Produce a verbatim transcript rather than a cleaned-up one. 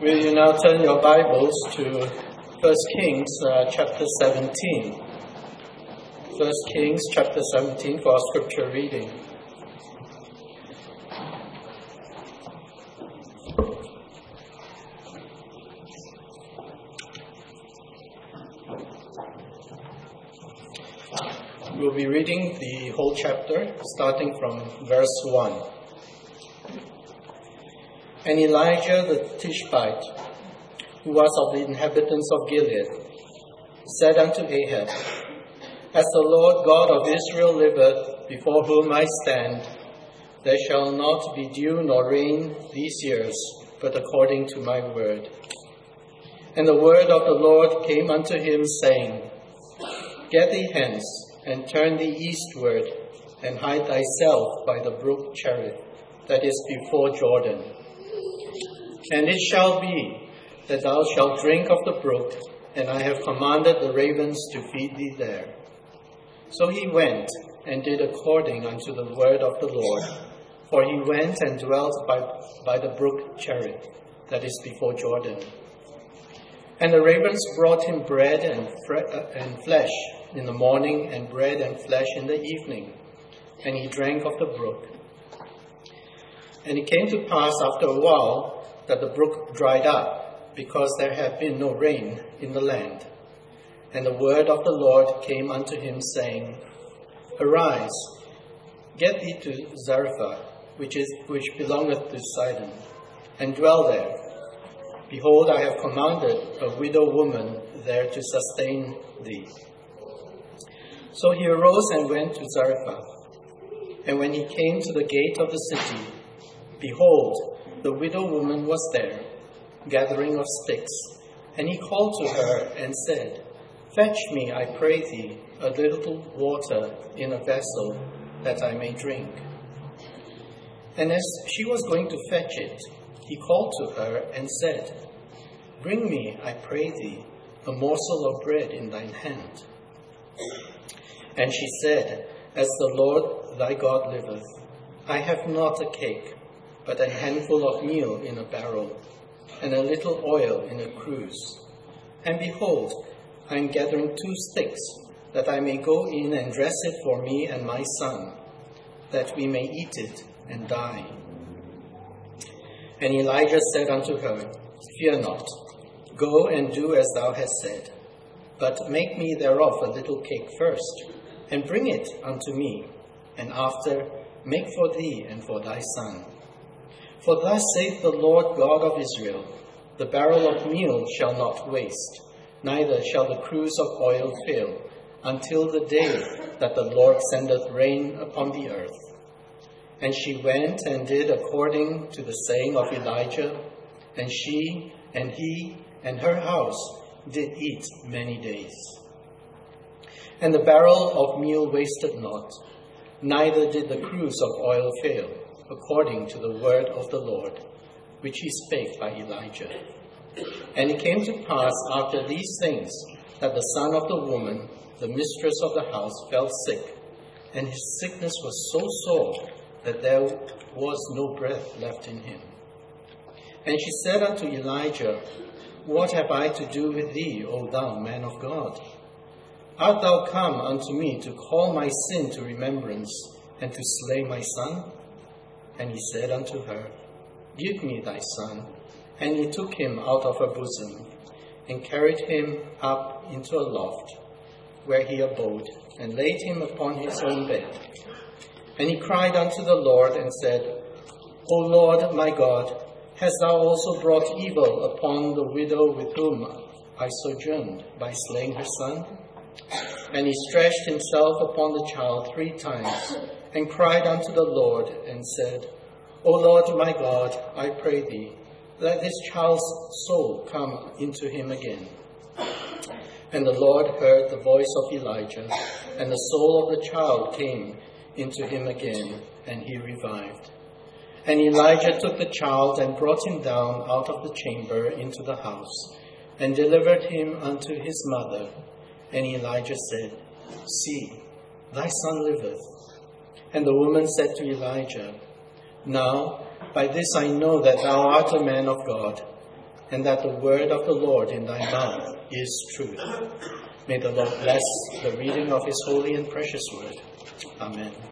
Will you now turn your Bibles to First Kings uh, chapter seventeen. First Kings chapter seventeen for our scripture reading. We'll be reading the whole chapter, starting from verse one. And Elijah the Tishbite, who was of the inhabitants of Gilead, said unto Ahab, As the Lord God of Israel liveth, before whom I stand, there shall not be dew nor rain these years, but according to my word. And the word of the Lord came unto him, saying, Get thee hence, and turn thee eastward, and hide thyself by the brook Cherith, that is before Jordan. And it shall be that thou shalt drink of the brook, and I have commanded the ravens to feed thee there. So he went and did according unto the word of the Lord, for he went and dwelt by, by the brook Cherith, that is before Jordan. And the ravens brought him bread and, fre- uh, and flesh in the morning, and bread and flesh in the evening, and he drank of the brook. And it came to pass after a while that the brook dried up, because there had been no rain in the land. And the word of the Lord came unto him, saying, Arise, get thee to Zarephath, which is which belongeth to Sidon, and dwell there. Behold, I have commanded a widow woman there to sustain thee. So he arose and went to Zarephath. And when he came to the gate of the city, behold, the widow woman was there, gathering of sticks. And he called to her and said, Fetch me, I pray thee, a little water in a vessel, that I may drink. And as she was going to fetch it, he called to her and said, Bring me, I pray thee, a morsel of bread in thine hand. And she said, As the Lord thy God liveth, I have not a cake, but a handful of meal in a barrel, and a little oil in a cruse. And behold, I am gathering two sticks, that I may go in and dress it for me and my son, that we may eat it and die. And Elijah said unto her, Fear not, go and do as thou hast said, but make me thereof a little cake first, and bring it unto me, and after make for thee and for thy son. For thus saith the Lord God of Israel, The barrel of meal shall not waste, neither shall the cruse of oil fail, until the day that the Lord sendeth rain upon the earth. And she went and did according to the saying of Elijah, and she and he and her house did eat many days. And the barrel of meal wasted not, neither did the cruse of oil fail, according to the word of the Lord, which he spake by Elijah. And it came to pass after these things, that the son of the woman, the mistress of the house, fell sick, and his sickness was so sore that there was no breath left in him. And she said unto Elijah, What have I to do with thee, O thou man of God? Art thou come unto me to call my sin to remembrance, and to slay my son? And he said unto her, Give me thy son. And he took him out of her bosom, and carried him up into a loft, where he abode, and laid him upon his own bed. And he cried unto the Lord, and said, O Lord my God, hast thou also brought evil upon the widow with whom I sojourned, by slaying her son? And he stretched himself upon the child three times, and cried unto the Lord, and said, O Lord my God, I pray thee, let this child's soul come into him again. And the Lord heard the voice of Elijah, and the soul of the child came into him again, and he revived. And Elijah took the child, and brought him down out of the chamber into the house, and delivered him unto his mother. And Elijah said, See, thy son liveth. And the woman said to Elijah, Now, by this I know that thou art a man of God, and that the word of the Lord in thy mouth is truth. May the Lord bless the reading of his holy and precious word. Amen.